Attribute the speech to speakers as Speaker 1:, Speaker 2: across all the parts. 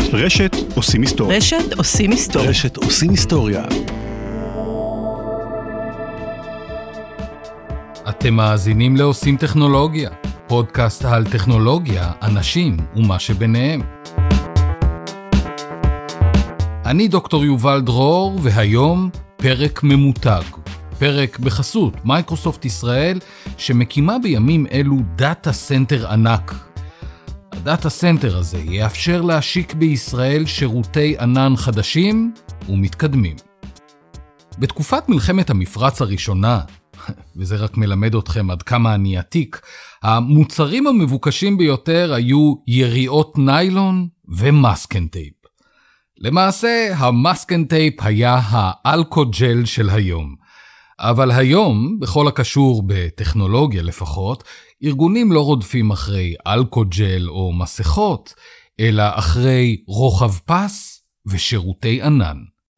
Speaker 1: רשת עושים היסטוריה.
Speaker 2: רשת עושים היסטוריה.
Speaker 1: רשת עושים היסטוריה.
Speaker 3: אתם מאזינים לעושים טכנולוגיה, פודקאסט על טכנולוגיה, אנשים ומה שביניהם. אני דוקטור יובל דרור, והיום פרק ממותג. פרק בחסות מייקרוסופט ישראל, שמקימה בימים אלו דאטה סנטר ענק. הדאטה סנטר הזה יאפשר להשיק בישראל שירותי ענן חדשים ומתקדמים. בתקופת מלחמת המפרץ הראשונה, וזה רק מלמד אתכם עד כמה אני עתיק, המוצרים המבוקשים ביותר היו יריעות ניילון ומאסקנטייפ. למעשה, המאסקנטייפ היה האלכוג'ל של היום. אבל היום, בכל הקשור בטכנולוגיה לפחות, ארגונים לא רודפים אחרי אלכוג'ל או מסכות, אלא אחרי רוחב פס ושירותי ענן.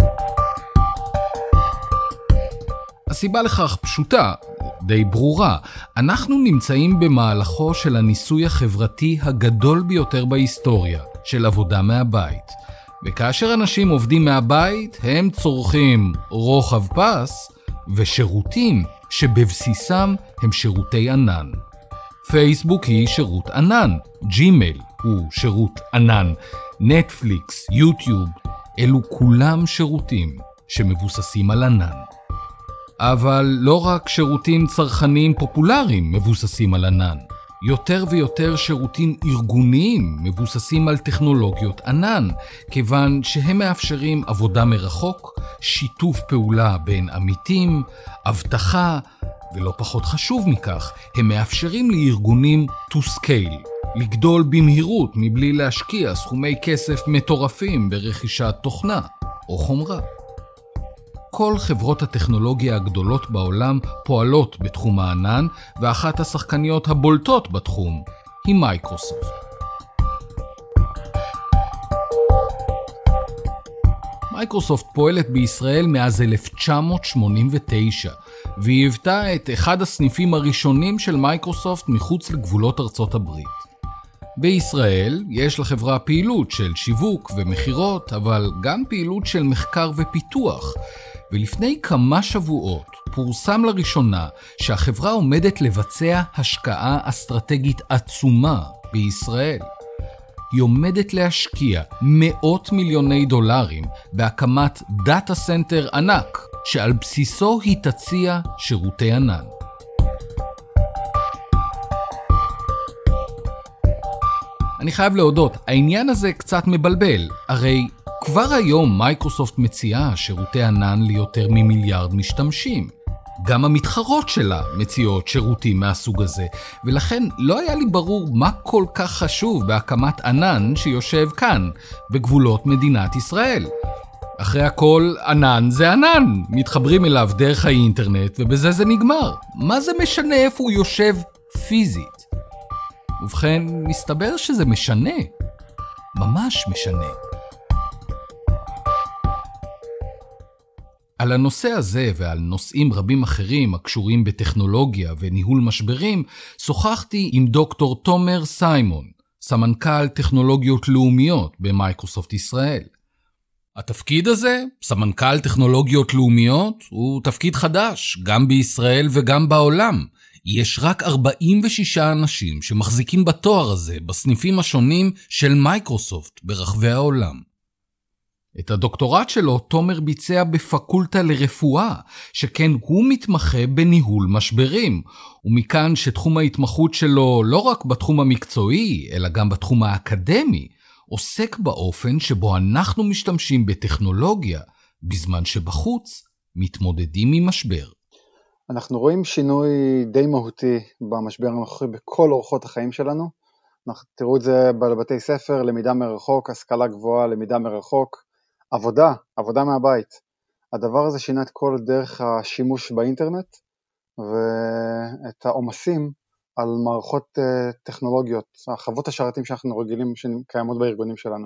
Speaker 3: הסיבה לכך פשוטה, די ברורה. אנחנו נמצאים במהלכו של הניסוי החברתי הגדול ביותר בהיסטוריה, של עבודה מהבית. וכאשר אנשים עובדים מהבית, הם צורכים רוחב פס ושירותים שבבסיסם הם שירותי ענן. פייסבוק היא שירות ענן, ג'ימייל הוא שירות ענן, נטפליקס, יוטיוב, אלו כולם שירותים שמבוססים על ענן. אבל לא רק שירותים צרכניים פופולריים מבוססים על ענן. יותר ויותר שירותים ארגוניים מבוססים על טכנולוגיות ענן, כיוון שהם מאפשרים עבודה מרחוק, שיתוף פעולה בין עמיתים, הבטחה, ולא פחות חשוב מכך, הם מאפשרים לארגונים to scale, לגדול במהירות מבלי להשקיע סכומי כסף מטורפים ברכישת תוכנה או חומרה. כל חברות הטכנולוגיה הגדולות בעולם פועלות בתחום הענן, ואחת השחקניות הבולטות בתחום היא מייקרוסופט. מייקרוסופט פועלת בישראל מאז 1989, והיא היוותה את אחד הסניפים הראשונים של מייקרוסופט מחוץ לגבולות ארצות הברית. בישראל יש לחברה פעילות של שיווק ומחירות, אבל גם פעילות של מחקר ופיתוח, ולפני כמה שבועות פורסם לראשונה שהחברה עומדת לבצע השקעה אסטרטגית עצומה בישראל. היא עומדת להשקיע מאות מיליוני דולרים בהקמת דאטה סנטר ענק, שעל בסיסו היא תציע שירותי ענן. אני חייב להודות, העניין הזה קצת מבלבל, הרי כבר היום מייקרוסופט מציעה שירותי ענן ליותר ממיליארד משתמשים. גם המתחרות שלה מציעות שירותים מהסוג הזה, ולכן לא היה לי ברור מה כל כך חשוב בהקמת ענן שיושב כאן, בגבולות מדינת ישראל. אחרי הכל, ענן זה ענן, מתחברים אליו דרך האינטרנט ובזה זה נגמר. מה זה משנה איפה הוא יושב פיזית? ובכן, מסתבר שזה משנה. ממש משנה. על הנושא הזה ועל נושאים רבים אחרים הקשורים בטכנולוגיה וניהול משברים, שוחחתי עם דוקטור תומר סיימון, סמנכ"ל טכנולוגיות לאומיות במייקרוסופט ישראל. התפקיד הזה, סמנכ"ל טכנולוגיות לאומיות, הוא תפקיד חדש, גם בישראל וגם בעולם. יש רק 46 אנשים שמחזיקים בתואר הזה בסניפים השונים של מייקרוסופט ברחבי העולם. את הדוקטורט שלו תומר ביצע בפקולטה לרפואה, שכן הוא מתמחה בניהול משברים, ומכאן שתחום ההתמחות שלו לא רק בתחום המקצועי, אלא גם בתחום האקדמי, עוסק באופן שבו אנחנו משתמשים בטכנולוגיה, בזמן שבחוץ מתמודדים עם משבר.
Speaker 4: אנחנו רואים שינוי די מהותי במשבר הנוכחי בכל אורחות החיים שלנו. תראו את זה בבתי ספר, למידה מרחוק, השכלה גבוהה, למידה מרחוק, עבודה מהבית. הדבר הזה שינה את כל דרך השימוש באינטרנט, ואת העומסים על מערכות טכנולוגיות, חוות השרתים שאנחנו רגילים שקיימות בארגונים שלנו.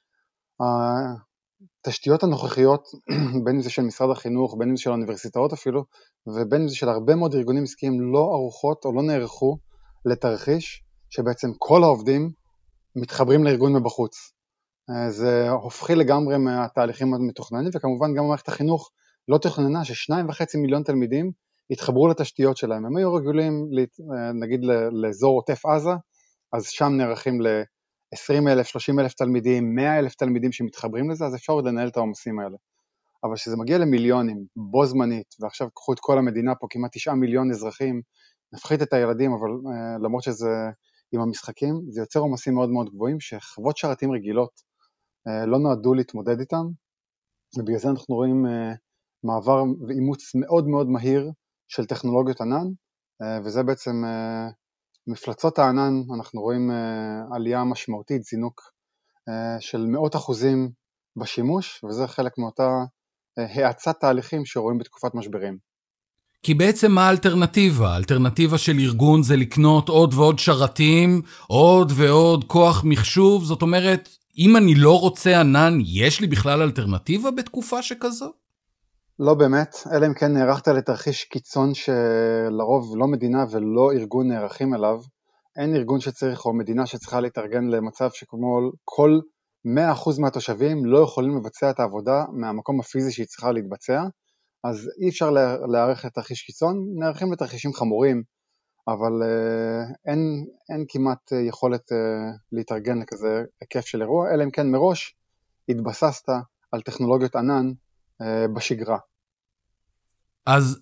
Speaker 4: התשתיות הנוכחיות, בין אם זה של משרד החינוך, בין אם זה של האוניברסיטאות אפילו, ובין אם זה של הרבה מאוד ארגונים עסקיים, לא ערוכות או לא נערכו לתרחיש, שבעצם כל העובדים מתחברים לארגון מבחוץ. זה הופכי לגמרי מהתהליכים המתוכננים, וכמובן גם מערכת החינוך לא תכננה ש2.5 מיליון תלמידים התחברו לתשתיות שלהם. הם היו רגילים, נגיד לאזור עוטף עזה, אז שם נערכים ל20,000, 30,000 תלמידים, 100,000 תלמידים שמתחברים לזה, אז אפשר עוד לנהל את העומסים האלה. אבל כשזה מגיע למיליונים, בו זמנית, ועכשיו קחו את כל המדינה פה, כמעט 9 מיליון אזרחים, נפחית את הילדים, אבל למרות שזה עם המשחקים, זה יוצר עומסים מאוד מאוד גבוהים, שחוות שרתים רגילות לא נועדו להתמודד איתם, ובגלל זה אנחנו רואים מעבר ואימוץ מאוד מאוד מהיר של טכנולוגיות ענן, וזה בעצם מפלצות הענן, אנחנו רואים עלייה משמעותית, זינוק של מאות אחוזים בשימוש, וזה חלק מאותה האצת תהליכים שרואים בתקופת משברים.
Speaker 3: כי בעצם מה האלטרנטיבה? האלטרנטיבה של ארגון זה לקנות עוד ועוד שרתים, עוד ועוד כוח מחשוב, זאת אומרת, אם אני לא רוצה ענן, יש לי בכלל אלטרנטיבה בתקופה שכזו?
Speaker 4: לא באמת, אלא אם כן נערכת לתרחיש קיצון שלרוב לא מדינה ולא ארגון נערכים אליו, אין ארגון שצריך או מדינה שצריכה להתארגן למצב שכמו כל 100% מהתושבים לא יכולים לבצע את העבודה מהמקום הפיזי שהיא צריכה להתבצע, אז אי אפשר להערך לתרחיש קיצון, נערכים לתרחישים חמורים, אבל אין כמעט יכולת להתארגן לכזה היקף של אירוע, אלא אם כן מראש התבססת על טכנולוגיות ענן בשגרה.
Speaker 3: אז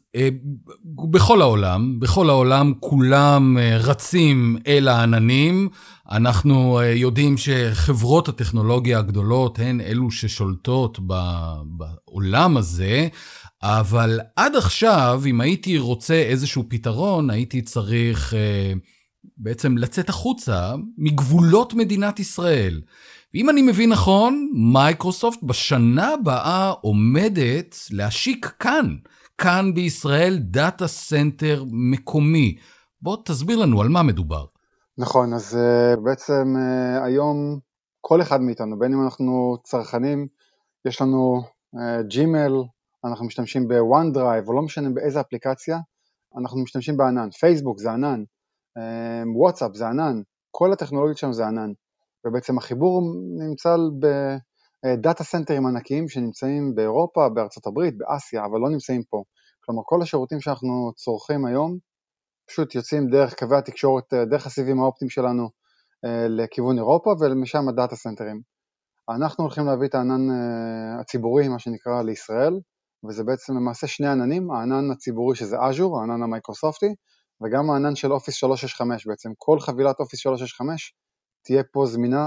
Speaker 3: בכל העולם כולם רצים אל העננים, אנחנו יודעים שחברות הטכנולוגיה הגדולות הן אלו ששולטות בעולם הזה, אבל עד עכשיו אם הייתי רוצה איזשהו פתרון, הייתי צריך בעצם לצאת החוצה מגבולות מדינת ישראל. ואם אני מבין נכון, מייקרוסופט בשנה הבאה עומדת להשיק כאן בישראל דאטה סנטר מקומי. בוא תסביר לנו על מה מדובר.
Speaker 4: נכון, אז בעצם היום כל אחד מאיתנו, בין אם אנחנו צרכנים, יש לנו ג'ימייל, אנחנו משתמשים בוואן דרייב, או לא משנה באיזה אפליקציה, אנחנו משתמשים בענן. פייסבוק זה ענן, וואטסאפ זה ענן, כל הטכנולוגיות שם זה ענן. ובעצם החיבור נמצא בדאטה סנטרים ענקיים שנמצאים באירופה, בארצות הברית, באסיה, אבל לא נמצאים פה. כלומר, כל השירותים שאנחנו צורכים היום, פשוט יוצאים דרך קווי התקשורת, דרך הסיבים האופטיים שלנו לכיוון אירופה, ומשם הדאטה סנטרים. אנחנו הולכים להביא את הענן הציבורי, מה שנקרא, לישראל, וזה בעצם למעשה שני עננים, הענן הציבורי שזה Azure, הענן המייקרוסופטי, וגם הענן של אופיס 365, בעצם כל חבילת אופיס 365 תהיה פה זמינה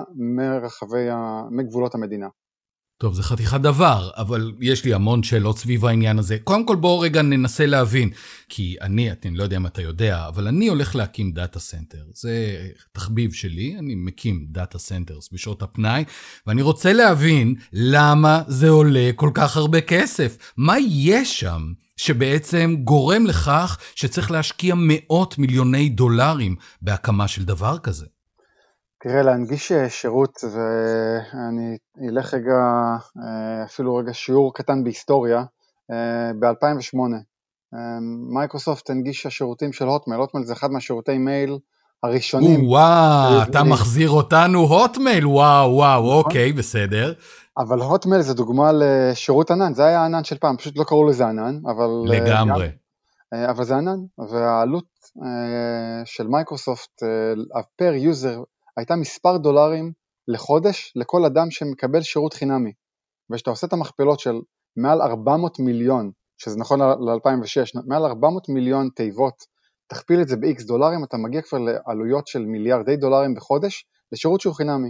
Speaker 4: מגבולות המדינה.
Speaker 3: טוב, זה חתיכת דבר, אבל יש לי המון שאלות סביב העניין הזה. קודם כל בואו רגע ננסה להבין, כי אני לא יודע אם אתה יודע, אבל אני הולך להקים דאטה סנטר. זה תחביב שלי, אני מקים דאטה סנטרס בשעות הפנאי, ואני רוצה להבין למה זה עולה כל כך הרבה כסף. מה יש שם שבעצם גורם לכך שצריך להשקיע מאות מיליוני דולרים בהקמה של דבר כזה?
Speaker 4: תראה, להנגיש שירות, ואני אלך רגע, אפילו רגע שיעור קטן בהיסטוריה, ב-2008, מייקרוסופט הנגיש השירותים של הוטמייל, הוטמייל זה אחד מהשירותי מייל הראשונים.
Speaker 3: וואו, אתה מחזיר אותנו הוטמייל, וואו, אוקיי, בסדר.
Speaker 4: אבל הוטמייל זה דוגמה לשירות ענן, זה היה ענן של פעם, פשוט לא קראו לזה ענן, אבל...
Speaker 3: לגמרי.
Speaker 4: אבל זה ענן, והעלות של מייקרוסופט פר יוזר, הייתה מספר דולרים לחודש לכל אדם שמקבל שירות חינמי, ושאתה עושה את המכפלות של מעל 400 מיליון, שזה נכון ל-2006, מעל 400 מיליון תיבות, תכפיל את זה ב-X דולרים, אתה מגיע כבר לעלויות של מיליארדי דולרים בחודש, לשירות שהוא חינמי.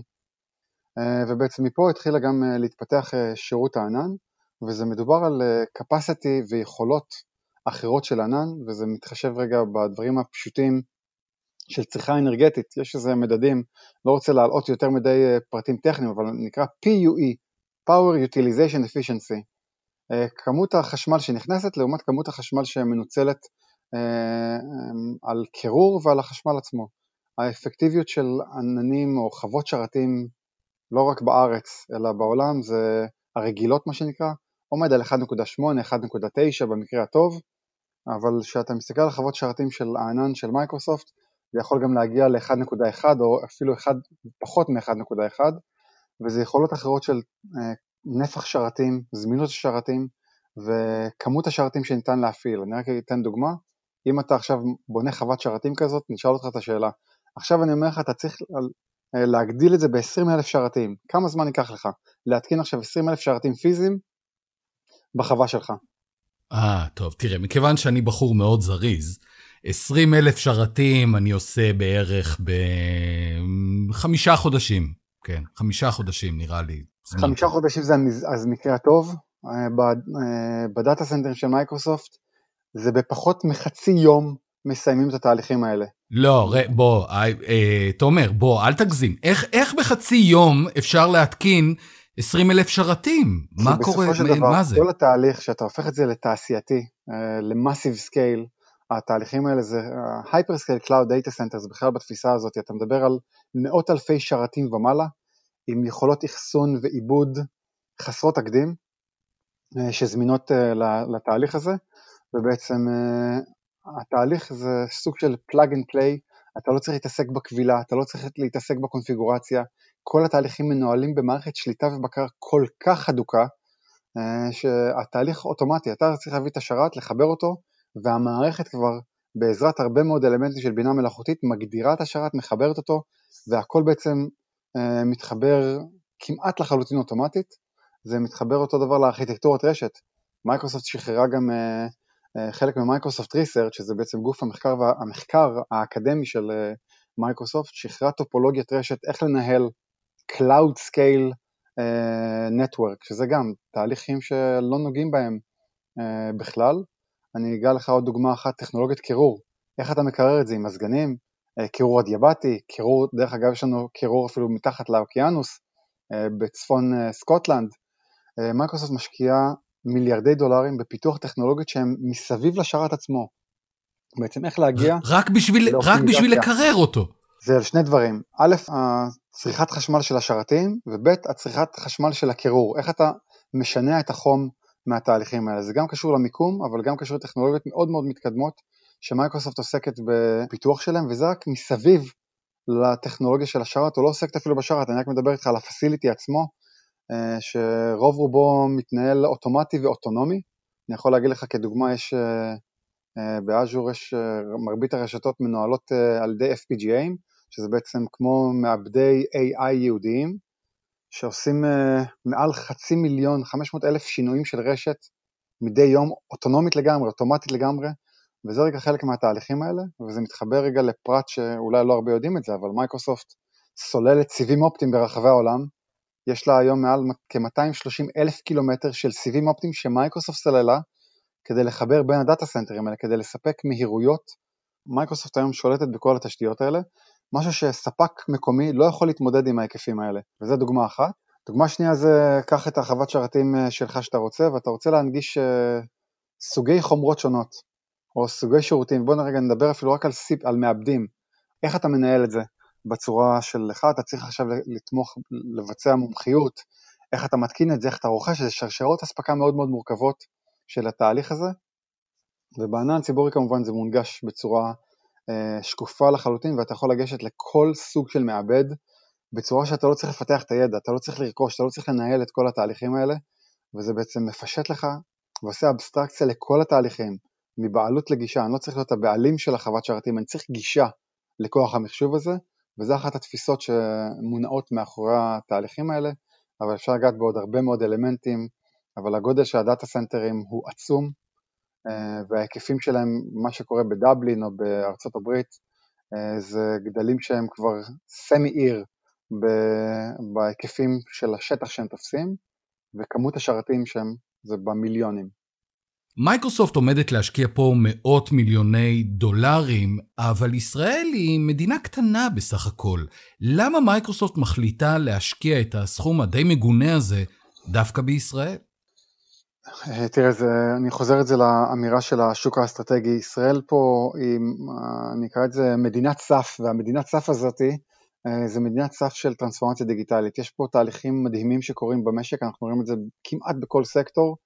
Speaker 4: ובעצם מפה התחילה גם להתפתח שירות הענן, וזה מדובר על capacity ויכולות אחרות של ענן, וזה מתחשב רגע בדברים הפשוטים, של צריכה אנרגטית, יש איזה מדדים, לא רוצה להעלות יותר מדי פרטים טכניים, אבל נקרא PUE, Power Utilization Efficiency, כמות החשמל שנכנסת לעומת כמות החשמל שמנוצלת על קירור ועל החשמל עצמו. האפקטיביות של עננים או חוות שרתים, לא רק בארץ, אלא בעולם, זה הרגילות מה שנקרא, עומד על 1.8, 1.9 במקרה הטוב, אבל כשאתה מסתכל על חוות שרתים של הענן של מייקרוסופט, זה יכול גם להגיע ל-1.1 או אפילו פחות מ-1.1, וזה יכולות אחרות של נפח שרתים, זמינות השרתים, וכמות השרתים שניתן להפעיל. אני רק אתן דוגמה, אם אתה עכשיו בונה חוות שרתים כזאת, נשאל אותך את השאלה, עכשיו אני אומר לך, אתה צריך להגדיל את זה ב-20,000 שרתים, כמה זמן ייקח לך? להתקין עכשיו 20,000 שרתים פיזיים בחווה שלך.
Speaker 3: טוב, תראה, מכיוון שאני בחור מאוד זריז, 20,000 שרתים אני עושה בערך ב5 חודשים. כן, 5 חודשים נראה לי.
Speaker 4: 5 חודשים זה אז מקרה טוב, בדאטה סנטרים של מייקרוסופט, זה בפחות מחצי יום מסיימים את התהליכים האלה.
Speaker 3: לא, בוא, תומר, בוא, אל תגזים. איך בחצי יום אפשר להתקין 20,000 שרתים? מה קורה?
Speaker 4: בסופו של דבר,
Speaker 3: מה זה?
Speaker 4: כל התהליך שאתה הופך את זה לתעשייתי, למסיב סקייל, התהליכים האלה זה Hyperscale Cloud Data Center, זה בכלל בתפיסה הזאת, אתה מדבר על מאות אלפי שרתים ומעלה, עם יכולות אחסון ועיבוד חסרות תקדים, שזמינות לתהליך הזה, ובעצם התהליך זה סוג של plug and play, אתה לא צריך להתעסק בקבילה, אתה לא צריך להתעסק בקונפיגורציה, כל התהליכים מנוהלים במערכת שליטה ובקרה כל כך הדוקה, שהתהליך אוטומטי, אתה צריך להביא את השרת, לחבר אותו, והמערכת כבר בעזרת הרבה מאוד אלמנטים של בינה מלאכותית, מגדירה את השרת, מחברת אותו, והכל בעצם מתחבר כמעט לחלוטין אוטומטית, זה מתחבר אותו דבר לארכיטקטורת רשת, מייקרוסופט שחררה גם חלק ממייקרוסופט ריסרצ' שזה בעצם גוף המחקר האקדמי של מייקרוסופט, שחררה טופולוגיית רשת, איך לנהל Cloud Scale Network, שזה גם תהליכים שלא נוגעים בהם בכלל. אני אגע לך עוד דוגמה אחת, טכנולוגיית קירור, איך אתה מקרר את זה עם מזגנים, קירור אדיאבטי, קירור, דרך אגב יש לנו קירור אפילו מתחת לאוקיינוס, בצפון סקוטלנד, מייקרוסופט משקיעה מיליארדי דולרים בפיתוח טכנולוגיות שהן מסביב לשרת עצמו. בעצם איך להגיע?
Speaker 3: רק בשביל לקרר אותו.
Speaker 4: זה שני דברים. א', הצריכת חשמל של השרתים, וב', הצריכת חשמל של הקירור. איך אתה משנע את החום מהתהליכים האלה. זה גם קשור למיקום, אבל גם קשור לטכנולוגיות מאוד מאוד מתקדמות, שמייקרוסופט עוסקת בפיתוח שלהם, וזה רק מסביב לטכנולוגיה של השרת, הוא לא עוסקת אפילו בשרת, אני רק מדבר איתך על הפסיליטי עצמו, שרוב רובו מתנהל אוטומטי ואוטונומי. אני יכול להגיד לך כדוגמה, יש באז'ור יש מרבית הרשתות מנוהלות על ידי FPGA, שזה בעצם כמו מעבדי AI יהודיים, שעושים מעל 500,000 שינויים של רשת מדי יום, אוטונומית לגמרי, אוטומטית לגמרי, וזה רגע חלק מהתהליכים האלה, וזה מתחבר רגע לפרט שאולי לא הרבה יודעים את זה, אבל מייקרוסופט סוללת סיבים אופטיים ברחבי העולם, יש לה היום מעל כ-230,000 קילומטר של סיבים אופטיים שמייקרוסופט סללה, כדי לחבר בין הדאטה סנטרים האלה, כדי לספק מהירויות. מייקרוסופט היום שולטת בכל התשתיות האלה, משהו שספק מקומי לא יכול להתמודד עם ההיקפים האלה, וזו דוגמה אחת. דוגמה שנייה זה, קח את הרחבת שרתים שלך שאתה רוצה, ואתה רוצה להנגיש סוגי חומרות שונות, או סוגי שירותים. בואו נרגע נדבר אפילו רק על מעבדים, איך אתה מנהל את זה בצורה שלך, אתה צריך עכשיו לתמוך, לבצע מומחיות, איך אתה מתקין את זה, איך אתה רוכש, זה שרשרות הספקה מאוד מאוד מורכבות של התהליך הזה, ובענן ציבורי כמובן זה מונגש בצורה שקופה לחלוטין, ואתה יכול לגשת לכל סוג של מעבד, בצורה שאתה לא צריך לפתח את הידע, אתה לא צריך לרכוש, אתה לא צריך לנהל את כל התהליכים האלה, וזה בעצם מפשט לך, ועושה אבסטרקציה לכל התהליכים, מבעלות לגישה, אני לא צריך להיות הבעלים של החוות שרתים, אני צריך גישה לכוח המחשוב הזה, וזה אחת התפיסות שמונעות מאחורי התהליכים האלה, אבל אפשר לגעת בעוד הרבה מאוד אלמנטים, אבל הגודל של הדאטה סנטרים הוא עצום, וההיקפים שלהם, מה שקורה בדבלין או בארצות הברית, זה גדלים שהם כבר סמי עיר בהיקפים של השטח שהם תופסים, וכמות השרתים שהם זה במיליונים.
Speaker 3: מייקרוסופט עומדת להשקיע פה מאות מיליוני דולרים, אבל ישראל היא מדינה קטנה בסך הכל. למה מייקרוסופט מחליטה להשקיע את הסכום הדי מגונה הזה דווקא בישראל?
Speaker 4: תראה, אני חוזר את זה לאמירה של השוק האסטרטגי. ישראל פה, אני אקרא את זה מדינת סף, והמדינת סף הזאת זה מדינת סף של טרנספורמציה דיגיטלית. יש פה תהליכים מדהימים שקורים במשק, אנחנו רואים את זה כמעט בכל סקטור,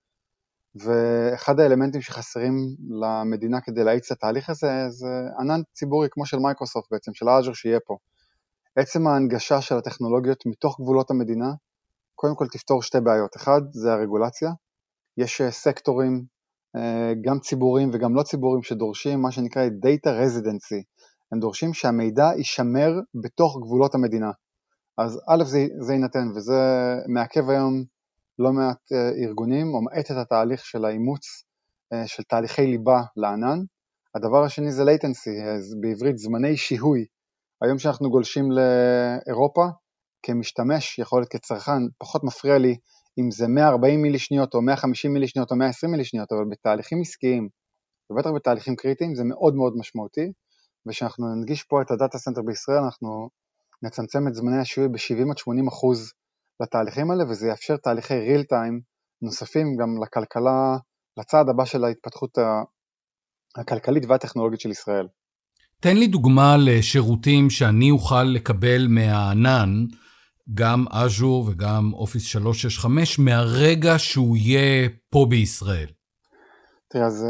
Speaker 4: ואחד האלמנטים שחסרים למדינה כדי להאיץ את התהליך הזה, זה ענן ציבורי כמו של מייקרוסופט בעצם, של האז'ור שיהיה פה. עצם ההנגשה של הטכנולוגיות מתוך גבולות המדינה, קודם כל תפתור שתי בעיות. אחד, זה הרגולציה. יש סקטורים, גם ציבוריים וגם לא ציבוריים, שדורשים מה שנקרא data residency. הם דורשים שהמידע יישמר בתוך גבולות המדינה. אז א' זה יינתן, וזה מעכב היום לא מעט ארגונים, או מעט את התהליך של האימוץ של תהליכי ליבה לענן. הדבר השני זה latency, בעברית זמני שיהוי. היום שאנחנו גולשים לאירופה, כמשתמש, יכול להיות כצרכן, פחות מפריע לי אם זה 140 מילי שניות, או 150 מילי שניות, או 120 מילי שניות, אבל בתהליכים עסקיים, ובטח בתהליכים קריטיים, זה מאוד מאוד משמעותי, ושאנחנו ננגיש פה את הדאטה סנטר בישראל, אנחנו נצמצם את זמני השיהוי ב-70-80% לתהליכים האלה, וזה יאפשר תהליכי real time נוספים גם לכלכלה, לצעד הבא של ההתפתחות הכלכלית והטכנולוגית של ישראל.
Speaker 3: תן לי דוגמה לשירותים שאני אוכל לקבל מהענן, גם Azure וגם Office 365, מהרגע שהוא יהיה פה בישראל.
Speaker 4: תראה, אז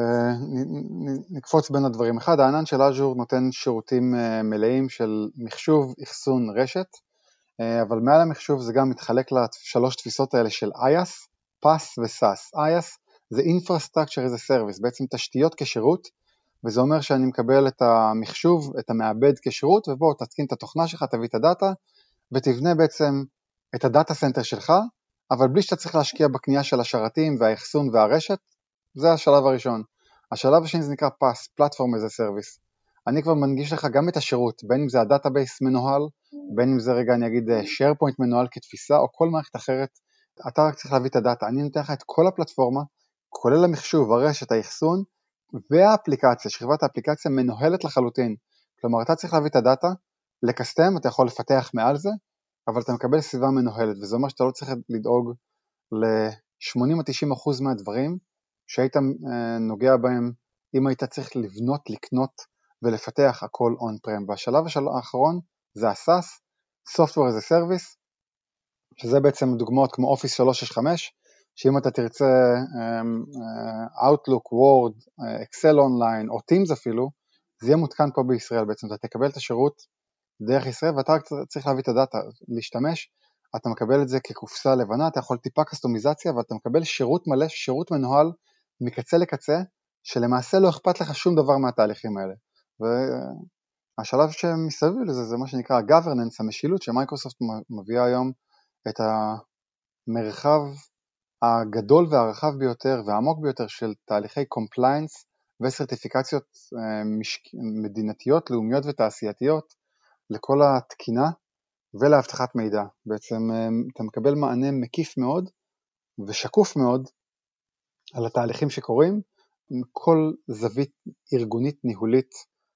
Speaker 4: נקפוץ בין הדברים. אחד, הענן של Azure נותן שירותים מלאים של מחשוב, אחסון, רשת, אבל מעל המחשוב זה גם מתחלק לשלוש תפיסות האלה של IaaS, PaaS ו-SaaS. IaaS זה Infrastructure as a Service, בעצם תשתיות כשירות, וזה אומר שאני מקבל את המחשוב, את המעבד כשירות, ובוא תתקין את התוכנה שלך, תביא את הדאטה, ותבנה בעצם את הדאטה סנטר שלך, אבל בלי שאתה צריך להשקיע בקנייה של השרתים והאחסון והרשת, זה השלב הראשון. השלב השני זה נקרא PaaS, Platform as a Service. אני כבר מנגיש לך גם את השירות, בין אם זה הדאטאבייס מנוהל, בין אם זה רגע אני אגיד SharePoint מנוהל כתפיסה, או כל מערכת אחרת, אתה רק צריך להביא את הדאטה. אני נותן לך את כל הפלטפורמה, כולל המחשוב, הרשת, האחסון, והאפליקציה, שכבת האפליקציה מנוהלת לחלוטין. כלומר, אתה צריך להביא את הדאטה, לקסטם, אתה יכול לפתח מעל זה, אבל אתה מקבל סביבה מנוהלת, וזה אומר שאתה לא צריך לדאוג ל-80-90% מהדברים, שהיית נוגע בהם, אם היית צריך לבנות, לקנות ולפתח הכל on-prem. והשלב האחרון זה ה-SaaS, Software as a Service, שזה בעצם דוגמאות כמו Office 365, שאם אתה תרצה Outlook, Word, Excel Online או Teams אפילו, זה יהיה מותקן פה בישראל בעצם, אתה תקבל את השירות דרך ישראל, ואתה רק צריך להביא את הדאטה, להשתמש, אתה מקבל את זה כקופסה לבנה, אתה יכול טיפה קסטומיזציה, ואתה מקבל שירות מלא, שירות מנוהל מקצה לקצה, שלמעשה לא אכפת לך שום דבר מהתהליכים האלה. והשלב שמסביב לזה, זה מה שנקרא governance, המשילות, שמייקרוסופט מביאה היום את המרחב הגדול והרחב ביותר והעמוק ביותר של תהליכי compliance וסרטיפיקציות מדינתיות, לאומיות ותעשייתיות לכל התקינה ולהבטחת מידע. בעצם אתה מקבל מענה מקיף מאוד ושקוף מאוד על התהליכים שקורים, כל זווית ארגונית, ניהולית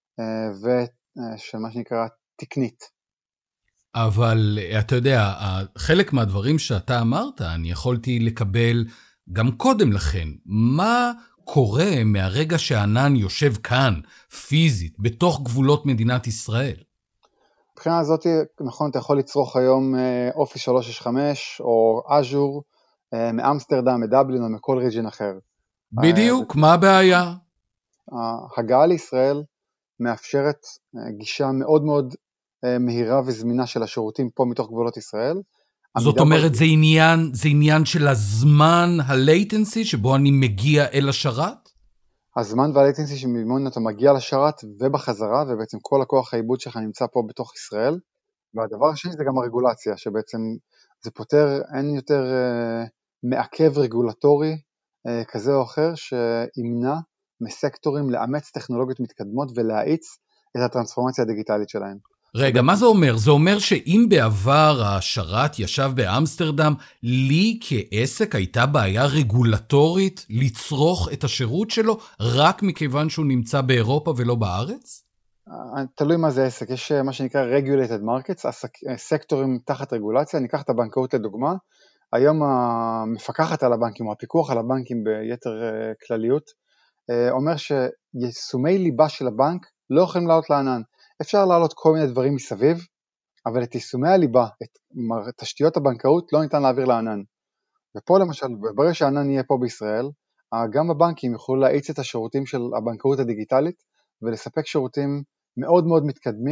Speaker 4: ושמה שנקרא תקנית.
Speaker 3: אבל אתה יודע, חלק מהדברים שאתה אמרת, אני יכולתי לקבל גם קודם לכן. מה קורה מהרגע שהענן יושב כאן, פיזית, בתוך גבולות מדינת ישראל?
Speaker 4: מבחינה הזאת, נכון, אתה יכול לצרוך היום Office 365 או Azure, מאמסטרדם, מדבלין או מכל ריג'ין אחר.
Speaker 3: בדיוק, מה הבעיה?
Speaker 4: הגעה לישראל מאפשרת גישה מאוד מאוד מהירה וזמינה של השירותים פה מתוך גבולות ישראל.
Speaker 3: זאת אומרת, זה עניין של הזמן, ה-latency, שבו אני מגיע אל השרת?
Speaker 4: הזמן וה-latency שממנו אתה מגיע לשרת ובחזרה, ובעצם כל הכוח העיבוד שלך נמצא פה בתוך ישראל. והדבר השני זה גם הרגולציה, שבעצם זה פותר, אין יותר מעכב רגולטורי כזה או אחר, שימנע מסקטורים לאמץ טכנולוגיות מתקדמות ולהאיץ את הטרנספורמציה הדיגיטלית שלהם.
Speaker 3: רגע, מה זה אומר? זה אומר שאם בעבר השרת ישב באמסטרדם, לי כעסק הייתה בעיה רגולטורית לצרוך את השירות שלו, רק מכיוון שהוא נמצא באירופה ולא בארץ?
Speaker 4: תלוי מה זה עסק, יש מה שנקרא regulated markets, סקטורים תחת רגולציה, ניקח את הבנקאות לדוגמה, היום המפקחת על הבנקים, או הפיקוח על הבנקים ביתר כלליות, אומר שיישומי ליבה של הבנק לא יכולים לעלות לענן, אפשר לעלות כל מיני דברים מסביב, אבל את יישומי הליבה, את תשתיות הבנקאות, לא ניתן להעביר לענן. ופה למשל, ברגע שהענן יהיה פה בישראל, גם הבנקים יוכלו להאיץ את השירותים של הבנקאות הדיגיטלית, ולספק שירותים מאוד מאוד מתקדמים,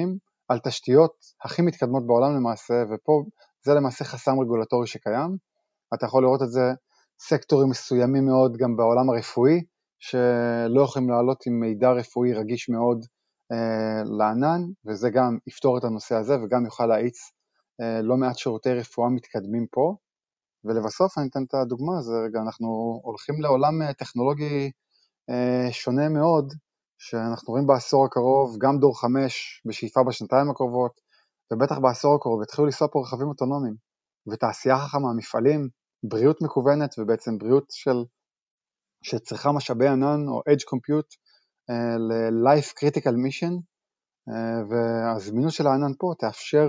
Speaker 4: על תשתיות הכי מתקדמות בעולם למעשה, ופה זה למעשה חסם רגולטורי שקיים. אתה יכול לראות את זה סקטורים מסוימים מאוד גם בעולם הרפואי, שלא יכולים לעלות עם מידע רפואי רגיש מאוד לענן, וזה גם יפתור את הנושא הזה, וגם יוכל להאיץ לא מעט שירותי רפואה מתקדמים פה. ולבסוף אני אתן את הדוגמה, אז רגע, אנחנו הולכים לעולם טכנולוגי שונה מאוד, שאנחנו רואים בעשור הקרוב, גם דור 5 בשאיפה בשנתיים הקרובות, ובטח בעשור הקרוב התחילו לנסוע פה רכבים אוטונומיים, ותעשייה חכמה, מפעלים, בריאות מקוונת, ובעצם בריאות שצריכה משאבי ענן או edge compute ל-life critical mission, והזמינות של הענן פה תאפשר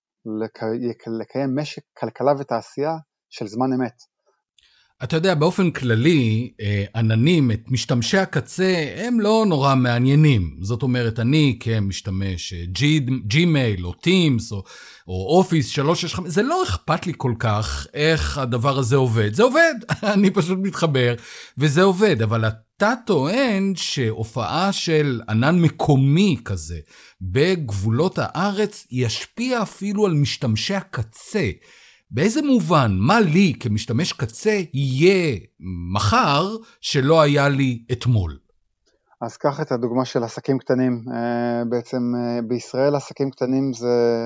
Speaker 4: לקיים משק, כלכלה ותעשייה של זמן אמת.
Speaker 3: אתה יודע, באופן כללי, עננים, את משתמשי הקצה, הם לא נורא מעניינים. זאת אומרת, אני כמשתמש ג'ימייל או טימס או אופיס 365, זה לא אכפת לי כל כך איך הדבר הזה עובד. זה עובד, אני פשוט מתחבר, וזה עובד. אבל אתה טוען שהופעה של ענן מקומי כזה, בגבולות הארץ, ישפיע אפילו על משתמשי הקצה. באיזה מובן, מה לי כמשתמש קצה יהיה מחר שלא היה לי אתמול?
Speaker 4: אז קח את הדוגמה של עסקים קטנים. בעצם בישראל עסקים קטנים זה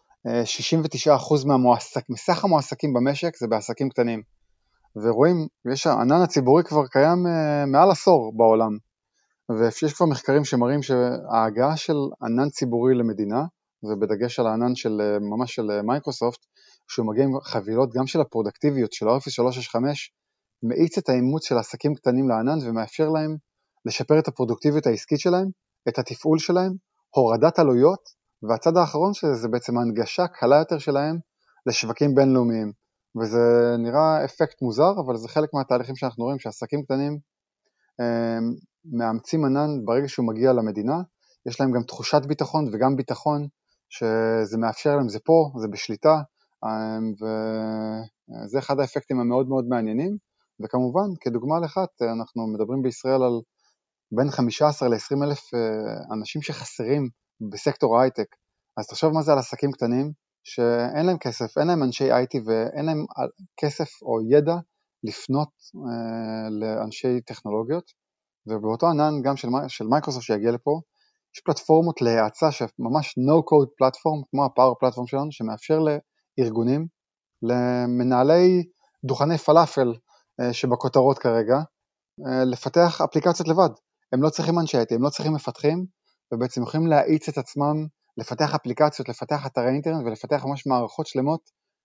Speaker 4: 69% מסך המועסקים במשק זה בעסקים קטנים. ורואים, הענן הציבורי כבר קיים מעל עשור בעולם. ויש כבר מחקרים שמראים שההגעה של ענן ציבורי למדינה, ובדגש על הענן ממש של מייקרוסופט, שהוא מגיע עם חבילות גם של הפרודקטיביות של האופיס 365, מאיץ את האימוץ של עסקים קטנים לענן ומאפשר להם לשפר את הפרודוקטיביות העסקית שלהם, את התפעול שלהם, הורדת עלויות, והצד האחרון של זה בעצם ההנגשה קלה יותר שלהם לשווקים בינלאומיים. וזה נראה אפקט מוזר, אבל זה חלק מהתהליכים שאנחנו רואים, שעסקים קטנים מאמצים ענן ברגע שהוא מגיע למדינה, יש להם גם תחושת ביטחון וגם ביטחון שזה מאפשר להם, זה פה, זה בשליטה, וזה אחד האפקטים המאוד מאוד מעניינים. וכמובן, כדוגמה לכת, אנחנו מדברים בישראל על בין 15 ל-20 אלף אנשים שחסרים בסקטור ההייטק. אז תחשוב מה זה על עסקים קטנים, שאין להם כסף, אין להם אנשי IT ואין להם כסף או ידע לפנות לאנשי טכנולוגיות, ובאותו ענן גם של מייקרוסופט שיגיע לפה, יש פלטפורמות להאצה שממש no-code פלטפורם, כמו הפאוור פלטפורם שלנו, שמאפשר לארגונים, למנהלי דוכני פלאפל שבכותרות כרגע, לפתח אפליקציות לבד. הם לא צריכים אנשי IT, הם לא צריכים מפתחים, ובעצם יכולים להאיץ את עצמם, לפתח אפליקציות, לפתח אתרי אינטרנט, ולפתח ממש מערכות שלמות,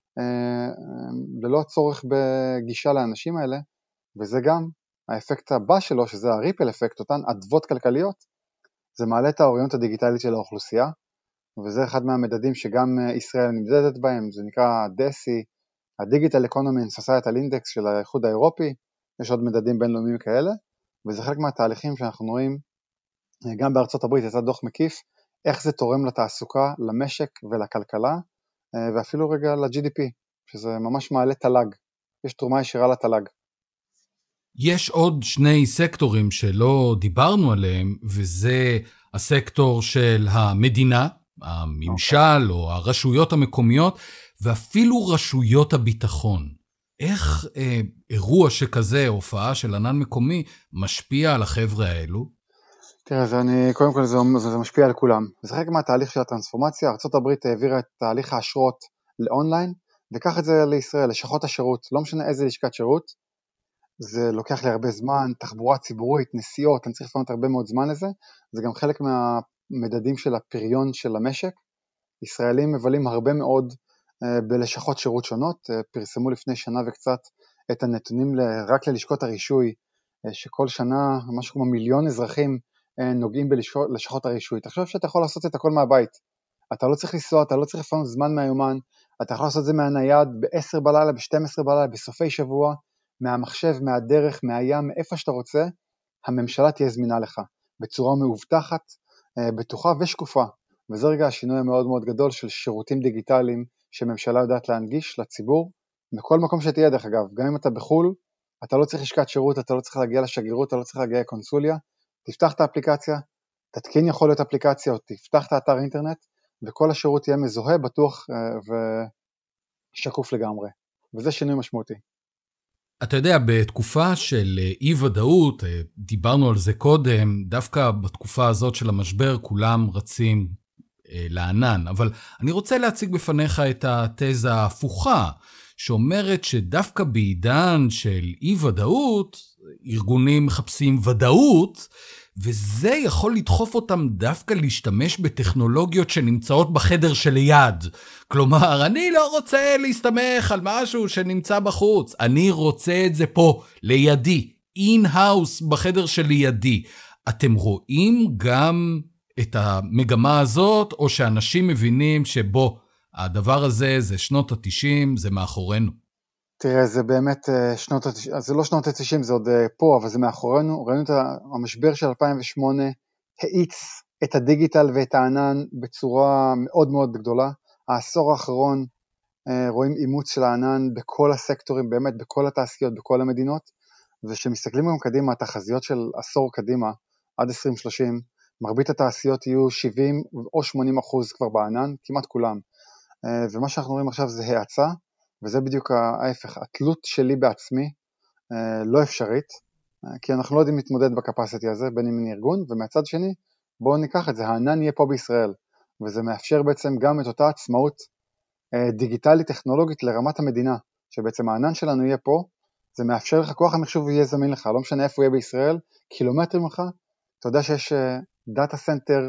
Speaker 4: ללא צורך בגישה לאנשים האלה, וזה גם האפקט הבא שלו, שזה הריפל אפקט, אותן עדבות כלכליות, זה מעלה את האוריינות הדיגיטלית של האוכלוסייה, וזה אחד מהמדדים שגם ישראל נמדדת בהם, זה נקרא DESI, ה-Digital Economy and Societal Index של האיחוד האירופי, יש עוד מדדים בינלאומיים כאלה, וזה חלק מהתהליכים שאנחנו רואים, גם בארצות הברית יצא דוח מקיף, איך זה תורם לתעסוקה, למשק ולכלכלה, ואפילו רגע ל-GDP, שזה ממש מעלה תל"ג, יש תרומה ישירה לתל"ג.
Speaker 3: יש עוד שני סקטורים שלא דיברנו עליהם, וזה הסקטור של המדינה, הממשל או הרשויות המקומיות, ואפילו רשויות הביטחון. איך אירוע שכזה, הופעה של ענן מקומי, משפיע על החבר'ה האלו?
Speaker 4: תראה, קודם כל זה משפיע על כולם. זה חלק מהתהליך של הטרנספורמציה. ארצות הברית העבירה את תהליך האשרות לאונליין, וקח את זה לישראל, לשכות השירות, לא משנה איזה לשכת שירות, זה לוקח לי הרבה זמן, תחבורה ציבורית, נסיעות, אני צריך לפנות הרבה מאוד זמן לזה, זה גם חלק מהמדדים של הפריון של המשק. ישראלים מבלים הרבה מאוד בלשכות שירות שונות, פרסמו לפני שנה וקצת את הנתונים רק ללשכות הרישוי, שכל שנה משהו כמו 1,000,000 אזרחים נוגעים בלשכות הרישוי. תחשוב שאתה יכול לעשות את הכל מהבית, אתה לא צריך לנסוע, אתה לא צריך לפנות זמן מהיומן, אתה יכול לעשות את זה מהנייד, ב-10 בלילה, ב-12 בלילה, בסופי שבוע, מהמחשב, מהדרך, מהים, מאיפה שאתה רוצה, הממשלה תהיה זמינה לך, בצורה מאובטחת, בטוחה ושקופה. וזה רגע השינוי המאוד מאוד גדול של שירותים דיגיטליים, שממשלה יודעת להנגיש לציבור, בכל מקום שתהיה דרך אגב, גם אם אתה בחול, אתה לא צריך לשכת שירות, אתה לא צריך להגיע לשגרירות, אתה לא צריך להגיע לקונסוליה, תפתח את האפליקציה, תתקין יכול להיות אפליקציה, או תפתח את האתר אינטרנט, וכל השירות יהיה מזוהה, בטוח ושקוף לגמרי, וזה שינוי משמעותי.
Speaker 3: אתה יודע, בתקופה של אי-ודאות, דיברנו על זה קודם, דווקא בתקופה הזאת של המשבר כולם רצים לענן, אבל אני רוצה להציג בפניך את התזה ההפוכה, שאומרת שדווקא בעידן של אי-ודאות, ארגונים מחפשים ודאות, וזה יכול לדחוף אותם דווקא להשתמש בטכנולוגיות שנמצאות בחדר שליד. כלומר, אני לא רוצה להסתמך על משהו שנמצא בחוץ, אני רוצה את זה פה, לידי, אין-האוס בחדר שלידי. אתם רואים גם את המגמה הזאת, או שאנשים מבינים שבו, הדבר הזה זה שנות ה-90, זה מאחורינו?
Speaker 4: תראה, זה באמת זה לא שנות ה-90, זה עוד פה, אבל זה מאחורינו. ראינו את המשבר של 2008, האיץ את הדיגיטל ואת הענן בצורה מאוד מאוד גדולה. העשור האחרון רואים אימוץ של הענן בכל הסקטורים, באמת בכל התעשיות, בכל המדינות, ושמסתכלים גם קדימה, התחזיות של עשור קדימה, עד 2030, מרבית התעשיות יהיו 70 או 80% כבר בענן, כמעט כולם. ומה שאנחנו רואים עכשיו זה האצה, וזה בדיוק ההפך, התלות שלי בעצמי לא אפשרית, כי אנחנו לא יודעים להתמודד בקפסיטי הזה, בין אם אני ארגון, ומהצד שני, בואו ניקח את זה, הענן יהיה פה בישראל, וזה מאפשר בעצם גם את אותה עצמאות דיגיטלית טכנולוגית לרמת המדינה, שבעצם הענן שלנו יהיה פה, זה מאפשר לך, כוח המחשוב יהיה זמין לך, לא משנה איפה הוא יהיה בישראל, קילומטרים לך, אתה יודע שיש דאטה סנטר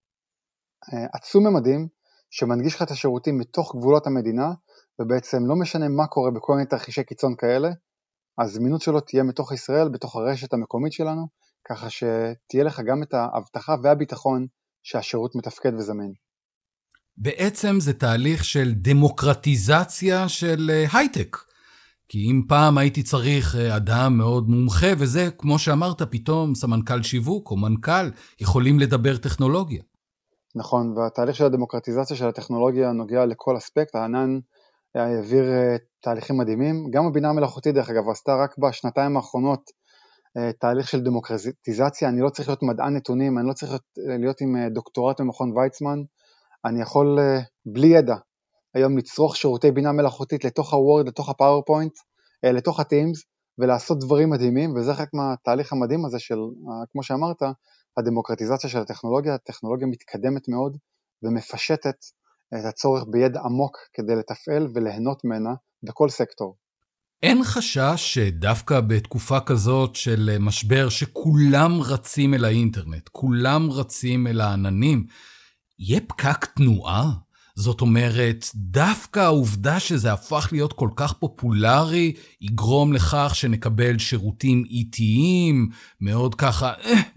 Speaker 4: עצום ממדים, שמנגיש לך את השירותים מתוך גבולות המדינה, ובעצם לא משנה מה קורה בכל מיני תרחישי קיצון כאלה, הזמינות שלו תהיה מתוך ישראל, בתוך הרשת המקומית שלנו, ככה שתהיה לך גם את ההבטחה והביטחון שהשירות מתפקד וזמין.
Speaker 3: בעצם זה תהליך של דמוקרטיזציה של הייטק. כי אם פעם הייתי צריך אדם מאוד מומחה, וזה, כמו שאמרת, פתאום סמנכ"ל שיווק או מנכ"ל יכולים לדבר טכנולוגיה.
Speaker 4: נכון, והתהליך של הדמוקרטיזציה של הטכנולוגיה נוגע לכל אספקט, הענן העביר תהליכים מדהימים, גם הבינה המלאכותית דרך אגב, עשתה רק בשנתיים האחרונות תהליך של דמוקרטיזציה, אני לא צריך להיות מדען נתונים, אני לא צריך להיות עם דוקטורט במכון ויצמן, אני יכול בלי ידע, היום לצרוך שירותי בינה מלאכותית לתוך הוורד, לתוך הפאורפוינט, לתוך הטימס, ולעשות דברים מדהימים, וזה חלק מהתהליך המדהים הזה של, כמו שאמרת, הדמוקרטיזציה של הטכנולוגיה, הטכנולוגיה מתקדמת מאוד, ומפשטת את הצורך בידע עמוק כדי לתפעל וליהנות ממנה בכל סקטור.
Speaker 3: אין חשש שדווקא בתקופה כזאת של משבר שכולם רצים אל האינטרנט, כולם רצים אל העננים, יהיה פקק תנועה? זאת אומרת, דווקא העובדה שזה הפך להיות כל כך פופולרי, יגרום לכך שנקבל שירותים איטיים, מאוד ככה,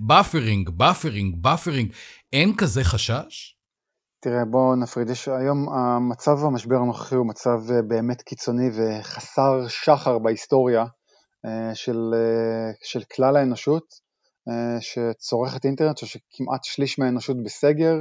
Speaker 3: באפרינג, אין כזה חשש?
Speaker 4: תראה, בוא נפריד, היום המצב המשבר הנוכחי הוא מצב באמת קיצוני וחסר שחר בהיסטוריה של כלל האנושות, שצורכת אינטרנט, שכמעט שליש מהאנושות בסגר,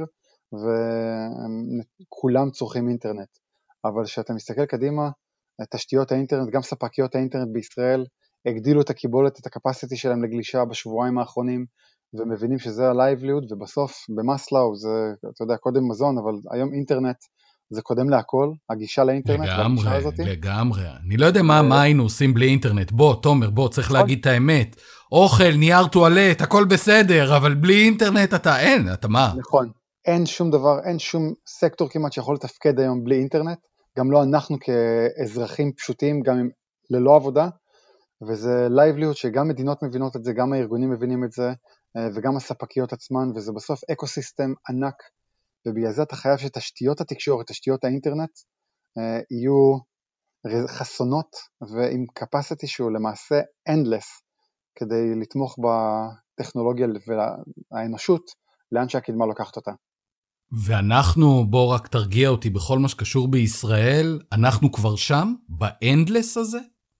Speaker 4: וכולם צורכים אינטרנט. אבל כשאתה מסתכל קדימה, תשתיות האינטרנט, גם ספקיות האינטרנט בישראל, הגדילו את הקיבולת, את הקפסיטי שלהם לגלישה בשבועיים האחרונים, ומבינים שזה הלייבליוד, ובסוף במסלאו זה, אתה יודע, קודם מזון, אבל היום אינטרנט זה קודם להכל, הגישה לאינטרנט, והגישה הזאת.
Speaker 3: לגמרי. אני לא יודע מה היינו עושים בלי אינטרנט. בוא, תומר, צריך להגיד את האמת. אוכל, נייר טואלט, הכל בסדר, אבל בלי אינטרנט אתה מה?
Speaker 4: נכון. אין שום דבר, אין שום סקטור כמעט שיכול לתפקד היום בלי אינטרנט, גם לא אנחנו כאזרחים פשוטים, גם ללא עבודה, וזה לייבליוד שגם מדינות מבינות את זה, גם הארגונים מבינים את זה, וגם הספקיות עצמן, וזה בסוף אקוסיסטם ענק, ובגלל זה אתה חייב שתשתיות התקשורת, תשתיות האינטרנט, יהיו חסונות, ועם capacity שהוא למעשה endless, כדי לתמוך בטכנולוגיה והאנושות, לאן שהקדמה לוקחת אותה.
Speaker 3: ואנחנו, בוא רק תרגיע אותי בכל מה שקשור בישראל, אנחנו כבר שם, באנדלס הזה?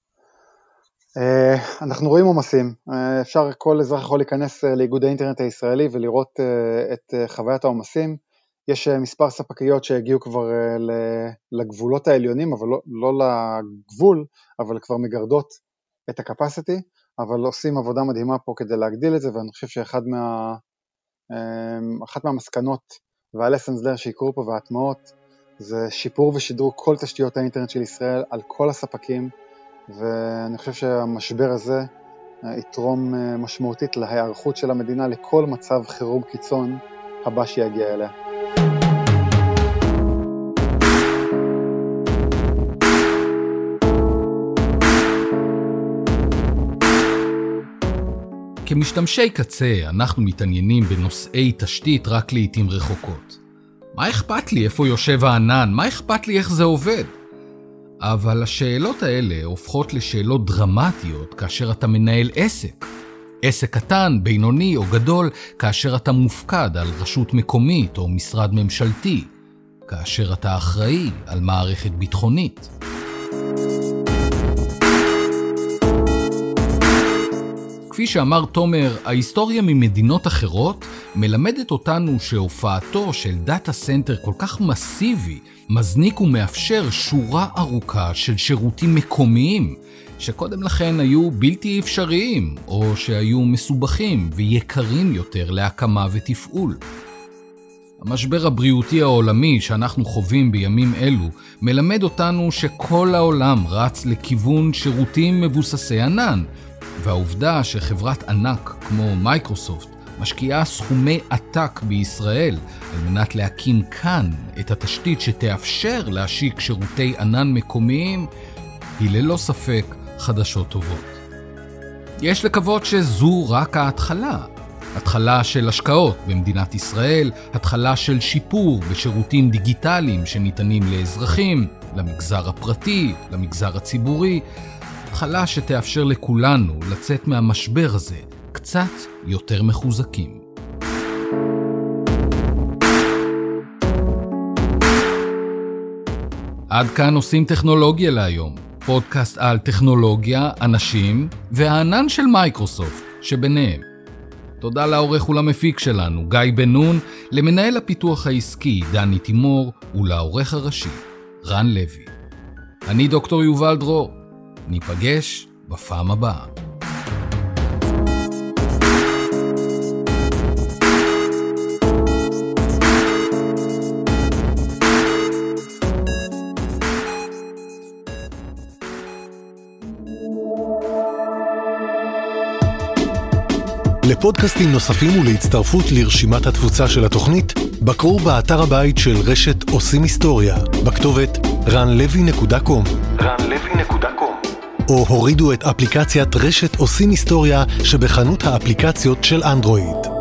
Speaker 4: אנחנו רואים עומסים, כל אזרח יכול להיכנס לאיגוד האינטרנט הישראלי ולראות את חוויית העומסים, יש מספר ספקיות שהגיעו כבר לגבולות העליונים, אבל לא לגבול, אבל כבר מגרדות את הקפסיטי, אבל עושים עבודה מדהימה פה כדי להגדיל את זה, ואני חושב שאחת מהמסקנות וה-lessons learned שיקרו פה וההטמעות, זה שיפור ושדרוג כל תשתיות האינטרנט של ישראל על כל הספקים, ואני חושב שהמשבר הזה יתרום משמעותית להיערכות של המדינה לכל מצב חירום קיצון הבא שיגיע אליה.
Speaker 3: כמשתמשי קצה, אנחנו מתעניינים בנושאי תשתית רק לעתים רחוקות. מה אכפת לי איפה יושב הענן? מה אכפת לי איך זה עובד? אבל השאלות האלה הופכות לשאלות דרמטיות כאשר אתה מנהל עסק. עסק קטן, בינוני או גדול, כאשר אתה מופקד על רשות מקומית או משרד ממשלתי. כאשר אתה אחראי על מערכת ביטחונית. כפי שאמר תומר, ההיסטוריה ממדינות אחרות מלמדת אותנו שהופעתו של דאטה סנטר כל כך מסיבי, מזניק ומאפשר שורה ארוכה של שירותים מקומיים, שקודם לכן היו בלתי אפשריים, או שהיו מסובכים ויקרים יותר להקמה ותפעול. המשבר הבריאותי העולמי שאנחנו חווים בימים אלו מלמד אותנו שכל העולם רץ לכיוון שירותים מבוססי ענן, והעובדה שחברת ענק כמו מייקרוסופט משקיעה סכומי עתק בישראל על מנת להקים כאן את התשתית שתאפשר להשיק שירותי ענן מקומיים היא ללא ספק חדשות טובות. יש לקוות שזו רק ההתחלה. התחלה של השקעות במדינת ישראל, התחלה של שיפור בשירותים דיגיטליים שניתנים לאזרחים, למגזר הפרטי, למגזר הציבורי, התחלה שתאפשר לכולנו לצאת מהמשבר הזה קצת יותר מחוזקים. עד כאן עושים טכנולוגיה להיום. פודקאסט על טכנולוגיה, אנשים והענן של מייקרוסופט שביניהם. תודה לעורך ולמפיק שלנו, גיא בן נון, למנהל הפיתוח העסקי, דני תימור, ולעורך הראשי, רן לוי. אני דוקטור יובל דרור. ניפגש בפעם הבאה.
Speaker 1: לפודקאסטים נוספים ולהצטרפות לרשימת התפוצה של התוכנית, בקרו באתר הבית של רשת עושים היסטוריה, בכתובת ranlevy.com. או הורידו את אפליקציית רשת עושים היסטוריה שבחנות האפליקציות של אנדרואיד.